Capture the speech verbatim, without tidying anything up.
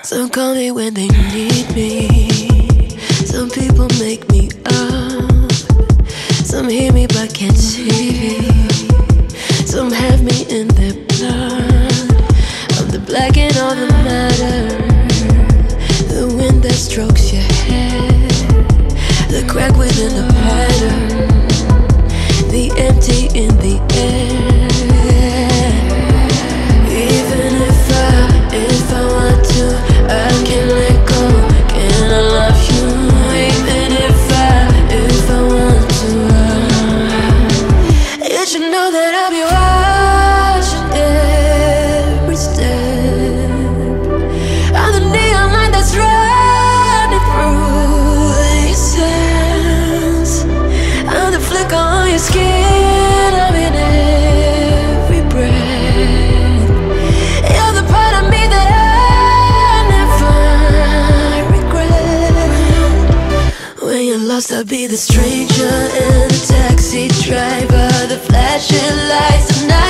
Some call me when they need me. Some people make me up. Some hear me but can't see me. Some have me in their blood. I'm the black and all that matter. The wind that strokes your hair, the crack within the pattern, the empty in the air. Even if I, if I want to, I can let go. Can I love you? Even if I, if I want to, uh, you should know that I'll be watching every step. I'm the neon light that's running through these sands. I'm the flicker on your skin. I'm in every breath. You're the part of me that I never regret. When you're lost, I'll be the stranger and the taxi driver, the flashing lights of night.